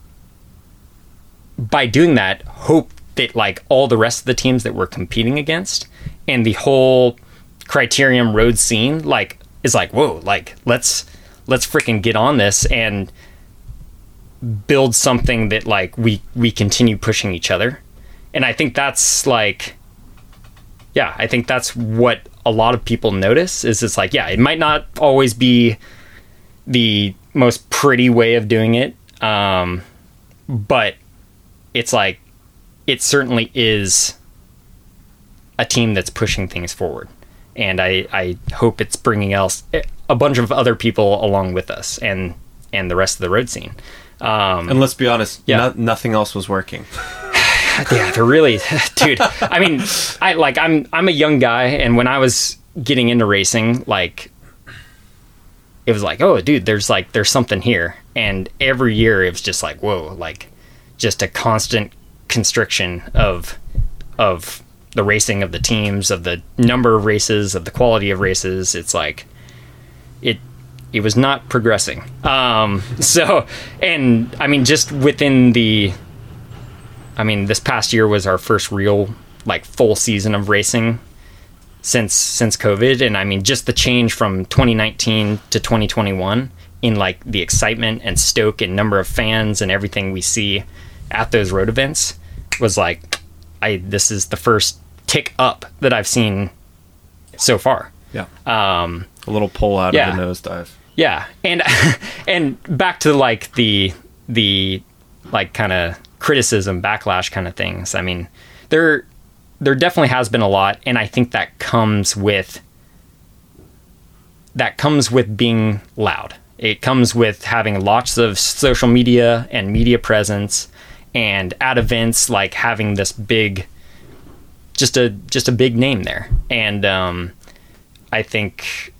by doing that, hope that all the rest of the teams that we're competing against and the whole Criterium road scene is whoa, let's let's freaking get on this and build something that like we continue pushing each other. And I think that's like, yeah, I think that's what a lot of people notice is it's like, yeah, it might not always be the most pretty way of doing it. But it's like, it certainly is a team that's pushing things forward. And I hope it's bringing a bunch of other people along with us and the rest of the road scene. And let's be honest, nothing else was working. Yeah, they're really, dude. I mean, I'm a young guy, and when I was getting into racing, like, it was like, oh, dude, there's something here. And every year it was just like, whoa, like, just a constant constriction of the racing of the teams, of the number of races, of the quality of races. It's like, it was not progressing. So, and I mean, just within this past year was our first real, like, full season of racing since COVID. And I mean, just the change from 2019 to 2021 in like the excitement and stoke and number of fans and everything we see at those road events was like, this is the first tick up that I've seen so far. Yeah. A little pull out of the nosedive. Yeah. And back to like the like kind of criticism, backlash kind of things. I mean, there definitely has been a lot, and I think that comes with being loud. It comes with having lots of social media and media presence, and at events like having this big, just a big name there. And I think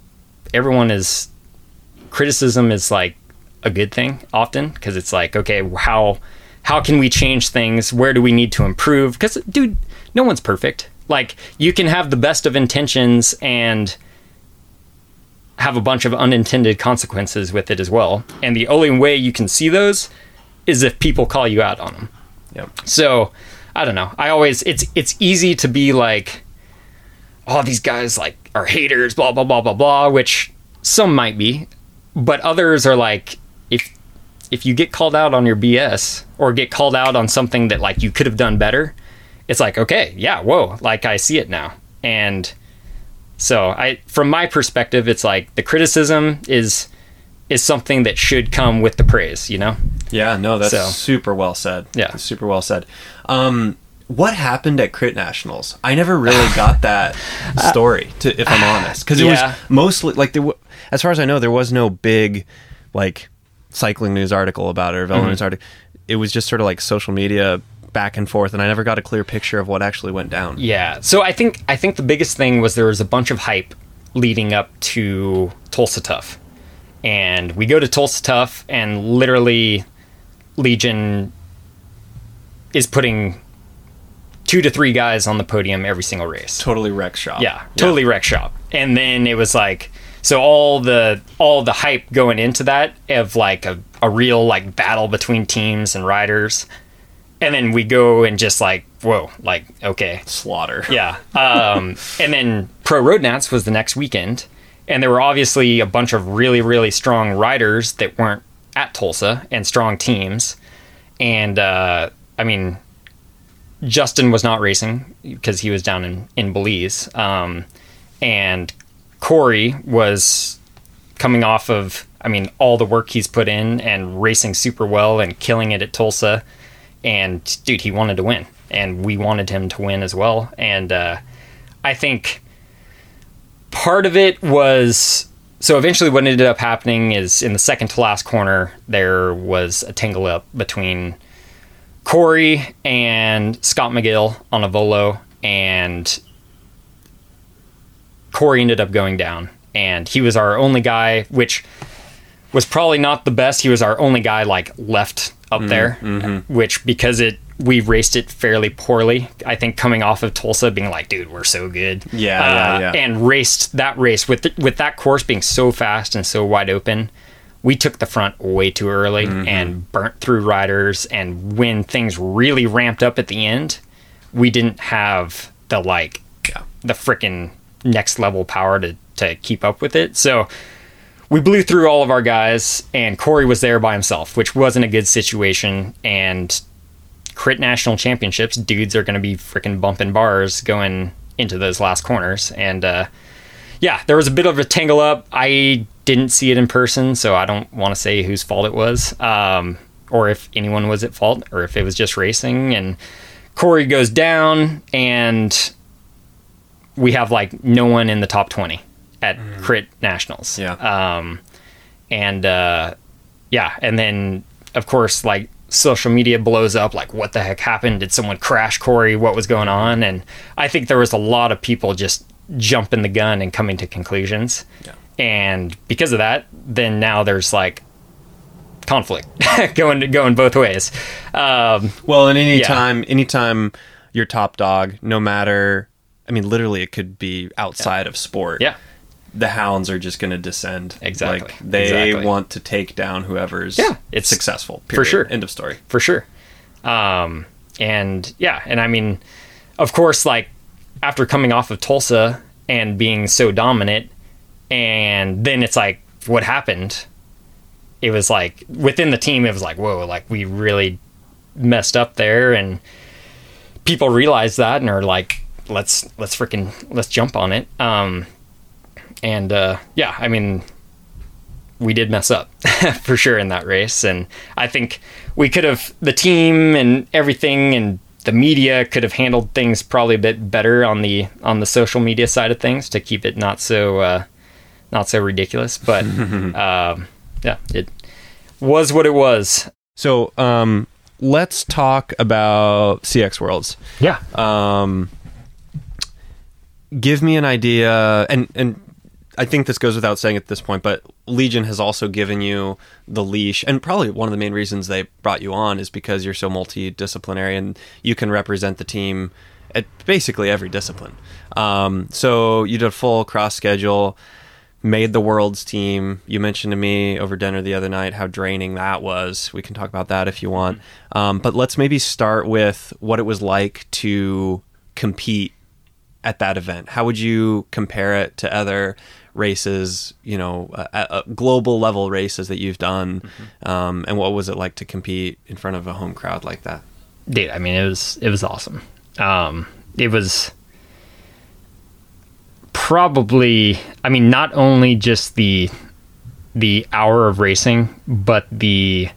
criticism is like a good thing often, because it's like, okay, how can we change things? Where do we need to improve? Because, dude, no one's perfect. Like, you can have the best of intentions and have a bunch of unintended consequences with it as well. And the only way you can see those is if people call you out on them. Yep. So, I don't know. It's easy to be like, oh, these guys like are haters, blah, blah, blah, blah, blah, which some might be. But others are like, if you get called out on your BS or get called out on something that like you could have done better, it's like, okay, yeah, whoa, like I see it now. And so from my perspective, it's like the criticism is something that should come with the praise, you know? Yeah, no, that's super well said. Yeah. That's super well said. What happened at Crit Nationals? I never really got that story, if I'm honest. Because it was mostly, like, as far as I know, there was no big, like, cycling news article about it or Velo news article. It was just sort of like social media back and forth, and I never got a clear picture of what actually went down. Yeah. So I think the biggest thing was there was a bunch of hype leading up to Tulsa Tough. And we go to Tulsa Tough, and literally Legion is putting 2 to 3 guys on the podium every single race. Totally wreck shop. Yeah, totally wreck shop. And then it was like, so all the hype going into that of like a real like battle between teams and riders, and then we go and just like, whoa, like, okay, slaughter. Yeah. And then Pro Road Nats was the next weekend, and there were obviously a bunch of really, really strong riders that weren't at Tulsa and strong teams. And I mean, Justin was not racing because he was down in Belize. And Corey was coming off of, I mean, all the work he's put in and racing super well and killing it at Tulsa. And dude, he wanted to win, and we wanted him to win as well. And I think part of it was, so eventually what ended up happening is in the second to last corner, there was a tangle up between Corey and Scott McGill on a Volo, and Corey ended up going down, and he was our only guy, which was probably not the best. He was our only guy like left up there, which because we raced it fairly poorly. I think coming off of Tulsa being like, dude, we're so good. Yeah. And raced that race with that course being so fast and so wide open. We took the front way too early and burnt through riders. And when things really ramped up at the end, we didn't have the the frickin' next level power to keep up with it. So we blew through all of our guys, and Corey was there by himself, which wasn't a good situation. And Crit National Championships, dudes are going to be freaking bumping bars going into those last corners. And yeah, there was a bit of a tangle up. I didn't see it in person, so I don't want to say whose fault it was, or if anyone was at fault, or if it was just racing. And Corey goes down, and we have like no one in the top 20 at Crit Nationals. Yeah. And then of course, like, social media blows up, like, what the heck happened? Did someone crash Corey? What was going on? And I think there was a lot of people just jumping the gun and coming to conclusions. Yeah. And because of that, then now there's like conflict going both ways. Well, and anytime you're top dog, no matter, I mean, literally it could be outside of sport. Yeah. The hounds are just going to descend. Exactly. Like, they want to take down whoever's it's successful. Period. For sure. End of story. For sure. And I mean, of course, like, after coming off of Tulsa and being so dominant, and then it's like, what happened? It was like, within the team, it was like, whoa, like, we really messed up there, and people realize that and are like, let's jump on it. I mean, we did mess up for sure in that race. And I think we could have, the team and everything and the media could have handled things probably a bit better on the social media side of things to keep it not so ridiculous. But it was what it was. So let's talk about CX Worlds. Yeah. Give me an idea, and I think this goes without saying at this point, but Legion has also given you the leash, and probably one of the main reasons they brought you on is because you're so multidisciplinary and you can represent the team at basically every discipline. So you did a full cross schedule, made the Worlds team. You mentioned to me over dinner the other night how draining that was. We can talk about that if you want. But let's maybe start with what it was like to compete at that event. How would you compare it to other races, global level races that you've done? And what was it like to compete in front of a home crowd like that? Dude, I mean, it was awesome. It was probably, I mean, not only just the hour of racing, but the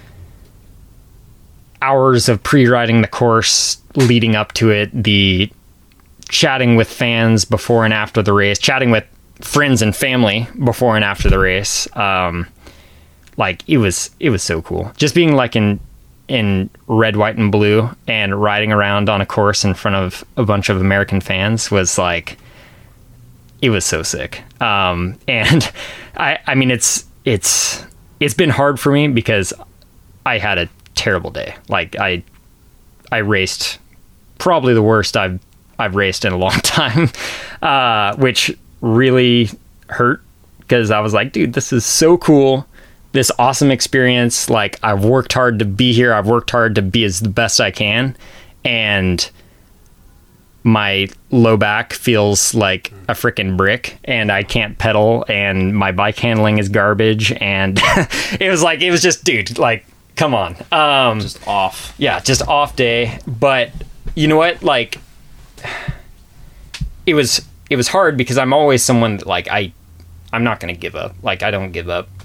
hours of pre-riding the course leading up to it, the chatting with fans before and after the race, chatting with friends and family before and after the race. Like, it was so cool. Just being like in red, white, and blue and riding around on a course in front of a bunch of American fans was like, it was so sick. And I mean, it's been hard for me because I had a terrible day. Like, I raced probably the worst I've raced in a long time, which really hurt because I was like, dude, this is so cool. This awesome experience. Like, I've worked hard to be here. I've worked hard to be as the best I can. And my low back feels like a freaking brick and I can't pedal and my bike handling is garbage. And it was just, dude, like, come on. Just off. Yeah, just off day. But you know what? Like, it was hard because I'm always someone that, like, I'm not going to give up. Like, I don't give up.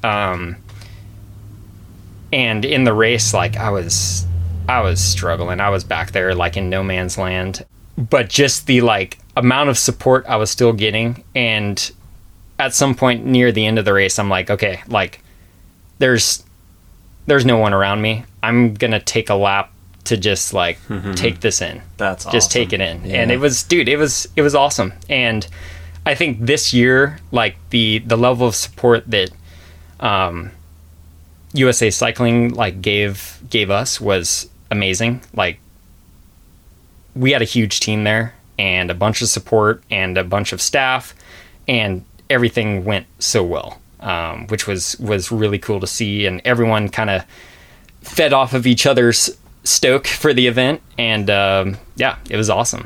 And in the race, like, I was struggling. I was back there, like, in no man's land. But just the, like, amount of support I was still getting, and at some point near the end of the race, I'm like, okay, like, there's no one around me. I'm gonna take a lap to just, like, take this in. That's awesome. Just take it in. Yeah. And it was awesome. And I think this year, like, the level of support that USA Cycling, like, gave us was amazing. Like, we had a huge team there and a bunch of support and a bunch of staff, and everything went so well, which was really cool to see. And everyone kind of fed off of each other's stoke for the event. And yeah, it was awesome.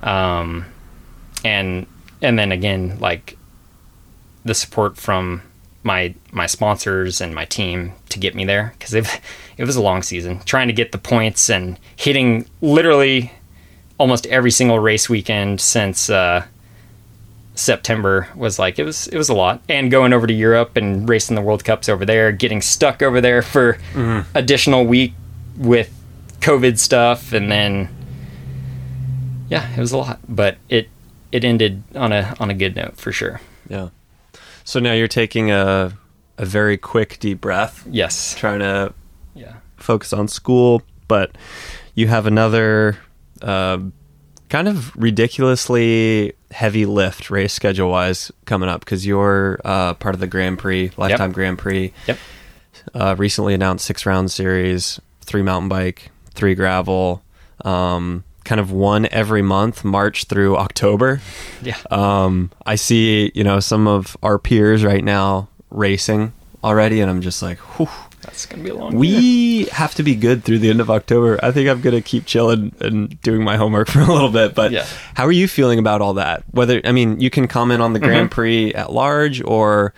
And then again, like, the support from my sponsors and my team to get me there, because it was a long season trying to get the points and hitting literally almost every single race weekend since September was like, it was a lot. And going over to Europe and racing the World Cups over there, getting stuck over there for additional week with COVID stuff, and then it was a lot, but it ended on a good note for sure. Yeah. So now you're taking a very quick deep breath. Yes. Trying to focus on school, but you have another kind of ridiculously heavy lift race schedule wise coming up, because you're part of the Grand Prix, Lifetime Grand Prix. Yep. Recently announced 6-round series, 3 mountain bike, 3 gravel, kind of one every month, March through October. Yeah. I see, some of our peers right now racing already, and I'm just like, whew. That's going to be a long We have to be good through the end of October. I think I'm going to keep chilling and doing my homework for a little bit. But how are you feeling about all that? You can comment on the Grand Prix at large, or,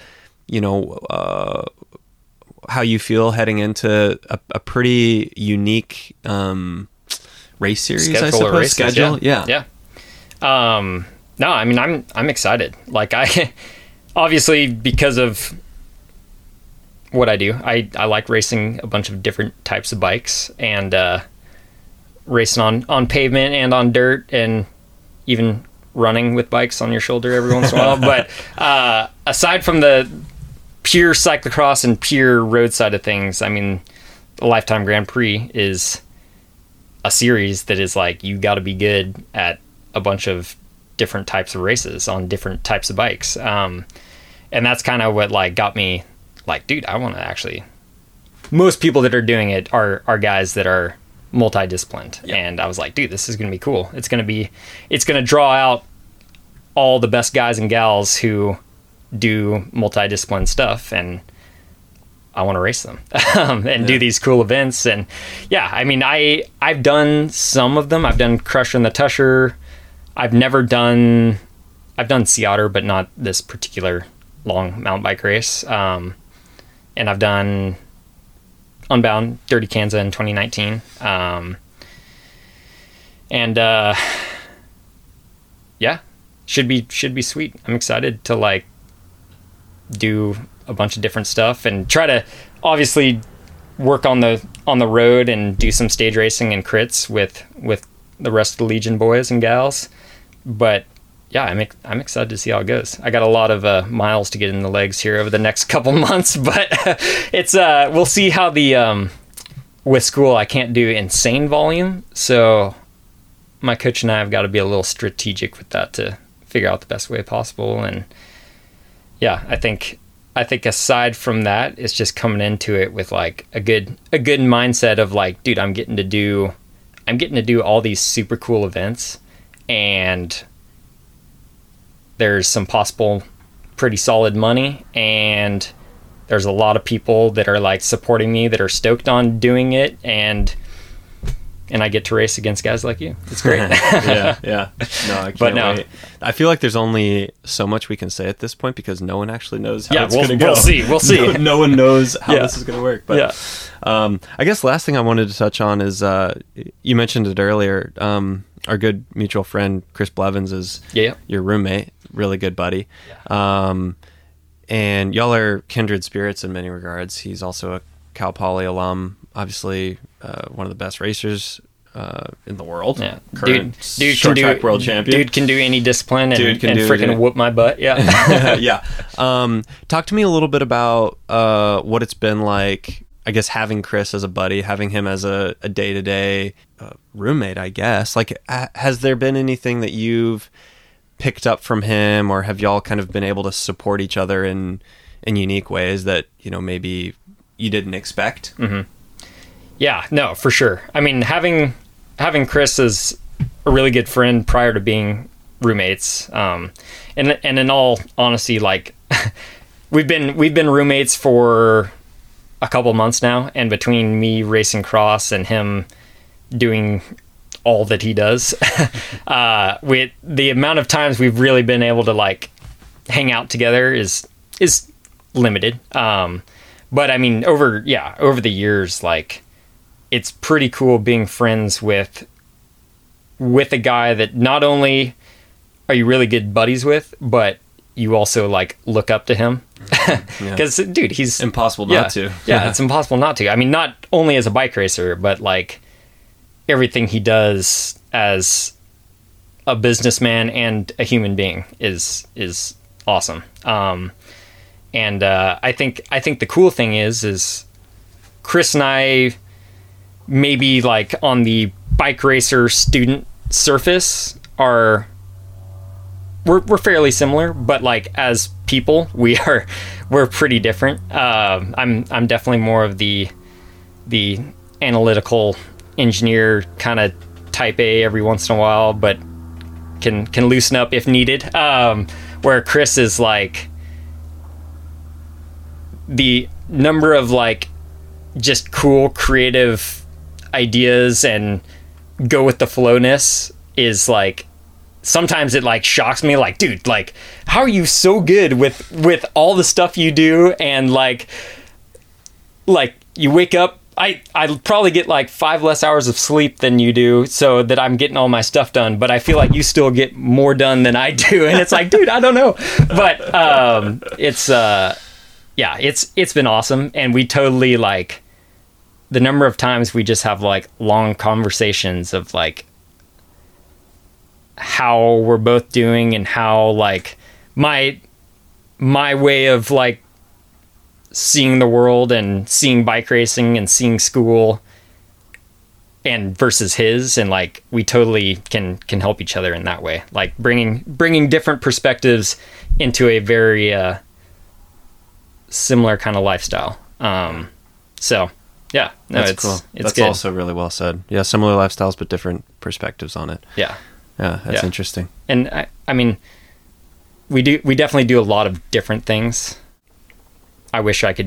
how you feel heading into a pretty unique race series, schedule, I suppose. races, schedule. Yeah. No, I mean, I'm excited. Like, I obviously, because of what I do, I like racing a bunch of different types of bikes, and racing on pavement and on dirt, and even running with bikes on your shoulder every once in a while. But aside from the pure cyclocross and pure road side of things, I mean, the Lifetime Grand Prix is a series that is like, you got to be good at a bunch of different types of races on different types of bikes. And that's kind of what like got me like, dude, I want to actually, most people that are doing it are guys that are multidisciplined. Yep. And I was like, dude, this is going to be cool. It's going to draw out all the best guys and gals who do multidisciplined stuff, and I want to race them and do these cool events. And I mean, I've done some of them. I've done Crusher and the Tusher. I've done Sea Otter, but not this particular long mountain bike race. And I've done Unbound Dirty Kansas in 2019. Should be sweet. I'm excited to like do a bunch of different stuff and try to obviously work on the road and do some stage racing and crits with the rest of the Legion boys and gals. But I'm excited to see how it goes. I got a lot of miles to get in the legs here over the next couple months, but it's we'll see how the with school I can't do insane volume, so my coach and I have got to be a little strategic with that to figure out the best way possible. And I think aside from that, it's just coming into it with like a good mindset of like, dude, I'm getting to do all these super cool events, and there's some possible pretty solid money, and there's a lot of people that are like supporting me that are stoked on doing it, and I get to race against guys like you. It's great. Yeah. No, I can't wait. I feel like there's only so much we can say at this point, because no one actually knows how it's going to go. We'll see. No one knows how this is going to work. But I guess last thing I wanted to touch on is you mentioned it earlier. Our good mutual friend Chris Blevins is your roommate, really good buddy. And y'all are kindred spirits in many regards. He's also a Cal Poly alum, obviously one of the best racers in the world. Yeah, dude short track world champion. Dude can do any discipline and freaking whoop my butt. Yeah. Yeah. Talk to me a little bit about what it's been like, I guess, having Chris as a buddy, having him as a day-to-day roommate, I guess. Like, has there been anything that you've picked up from him, or have y'all kind of been able to support each other in unique ways that, maybe you didn't expect? Mm-hmm. Yeah, no, for sure. I mean, having Chris as a really good friend prior to being roommates, and in all honesty, like we've been roommates for a couple months now, and between me racing cross and him doing all that he does, with the amount of times we've really been able to like hang out together is limited. But I mean, over the years, like, it's pretty cool being friends with a guy that not only are you really good buddies with, but you also like look up to him. Because dude, he's impossible not to. Yeah, it's impossible not to. I mean, not only as a bike racer, but like everything he does as a businessman and a human being is awesome. And I think the cool thing is Chris and I, maybe like on the bike racer student surface, we're fairly similar, but like as people we're pretty different. I'm definitely more of the analytical engineer kind of type A every once in a while, but can loosen up if needed. Where Chris is like the number of like just cool creative ideas and go with the flowness is like, sometimes it like shocks me, like, dude, like, how are you so good with all the stuff you do? And like you wake up, I probably get like 5 less hours of sleep than you do, so that I'm getting all my stuff done, but I feel like you still get more done than I do. And it's like, dude, I don't know. But it's been awesome. And we totally, like, the number of times we just have like long conversations of like how we're both doing and how like my way of like seeing the world and seeing bike racing and seeing school and versus his, and like we totally can help each other in that way, like bringing different perspectives into a very similar kind of lifestyle. So yeah, no, that's cool. That's good. Also really well said. Yeah, similar lifestyles but different perspectives on it. Yeah, that's interesting. And I mean, we definitely do a lot of different things. I wish I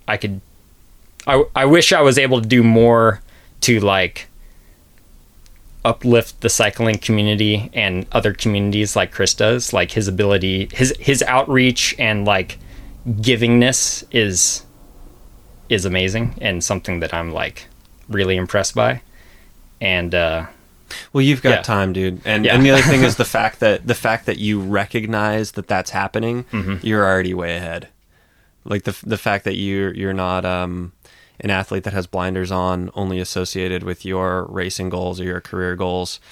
wish I was able to do more to like uplift the cycling community and other communities like Chris does. Like his ability, his outreach and like givingness is amazing, and something that I'm like really impressed by. And well, you've got time, dude. And the other thing is the fact that you recognize that that's happening, you're already way ahead. Like the fact that you're not an athlete that has blinders on, only associated with your racing goals or your career goals,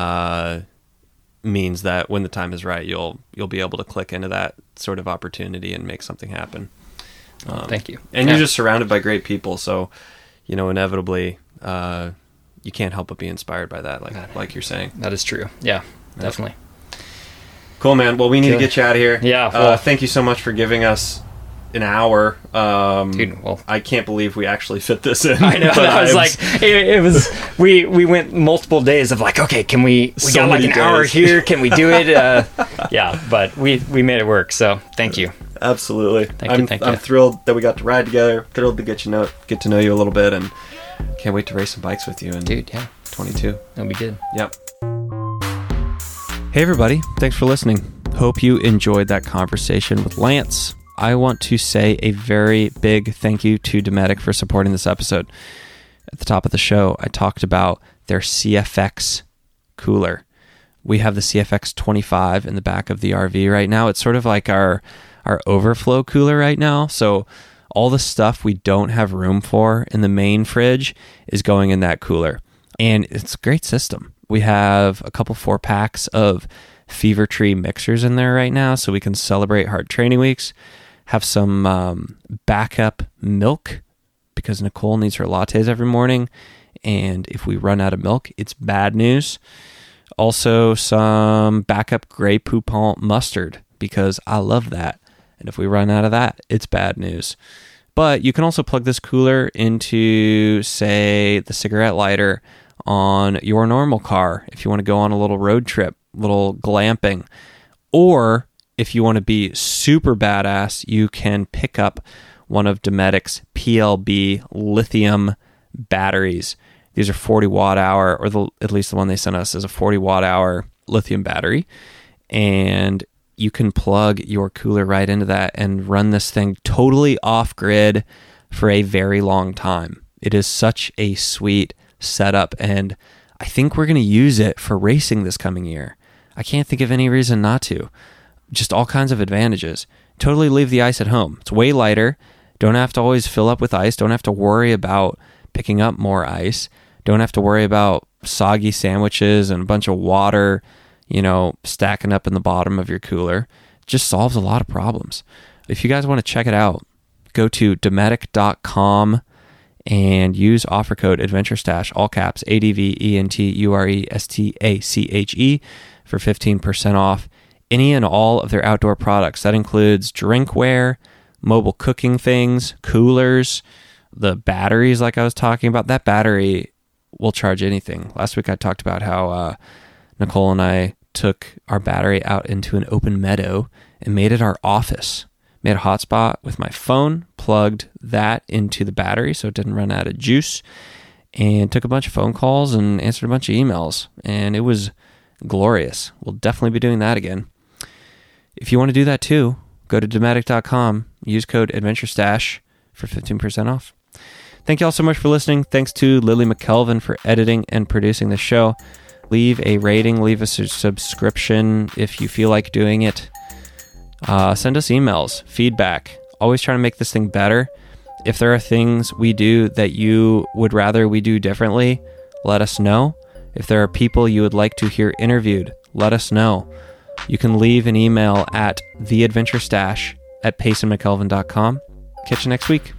means that when the time is right, you'll be able to click into that sort of opportunity and make something happen. Thank you. And you're just surrounded by great people, so inevitably you can't help but be inspired by that, like you're saying. That is true. Yeah, definitely. Cool, man. Well, we need to get you out of here. Yeah. Well, thank you so much for giving us an hour. Dude, well, I can't believe we actually fit this in. I know. I was like, it was. We went multiple days of like, okay, can we got like an hour here? Can we do it? Yeah, but we made it work. So thank you. Absolutely. Thank you. I'm thrilled that we got to ride together. Thrilled to get to know you a little bit, and can't wait to race some bikes with you. And dude, yeah, 22. That'll be good. Yep. Hey everybody, thanks for listening. Hope you enjoyed that conversation with Lance. I want to say a very big thank you to Dometic for supporting this episode. At the top of the show, I talked about their CFX cooler. We have the CFX 25 in the back of the RV right now. It's sort of like our overflow cooler right now. So all the stuff we don't have room for in the main fridge is going in that cooler. And it's a great system. We have a couple 4-packs of Fever Tree mixers in there right now, so we can celebrate hard training weeks. Have some backup milk, because Nicole needs her lattes every morning, and if we run out of milk, it's bad news. Also, some backup Grey Poupon mustard, because I love that, and if we run out of that, it's bad news. But you can also plug this cooler into, say, the cigarette lighter on your normal car if you want to go on a little road trip, little glamping. Or if you want to be super badass, you can pick up one of Dometic's PLB lithium batteries. These are 40 watt hour, or at least the one they sent us is a 40 watt hour lithium battery. And you can plug your cooler right into that and run this thing totally off grid for a very long time. It is such a sweet setup, and I think we're going to use it for racing this coming year. I can't think of any reason not to. Just all kinds of advantages. Totally leave the ice at home. It's way lighter. Don't have to always fill up with ice. Don't have to worry about picking up more ice. Don't have to worry about soggy sandwiches and a bunch of water, stacking up in the bottom of your cooler. It just solves a lot of problems. If you guys want to check it out, go to Dometic.com and use offer code AdventureStash, all caps, ADVENTURESTACHE for 15% off any and all of their outdoor products. That includes drinkware, mobile cooking things, coolers, the batteries like I was talking about. That battery will charge anything. Last week I talked about how Nicole and I took our battery out into an open meadow and made it our office. Made a hotspot with my phone, plugged that into the battery so it didn't run out of juice, and took a bunch of phone calls and answered a bunch of emails. And it was glorious. We'll definitely be doing that again. If you want to do that too, go to Dometic.com, use code AdventureStash for 15% off. Thank you all so much for listening. Thanks to Lily McKelvin for editing and producing the show. Leave a rating, leave us a subscription if you feel like doing it. Send us emails, feedback. Always trying to make this thing better. If there are things we do that you would rather we do differently, let us know. If there are people you would like to hear interviewed, let us know. You can leave an email at theadventurestash@paceandmckelvin.com. Catch you next week.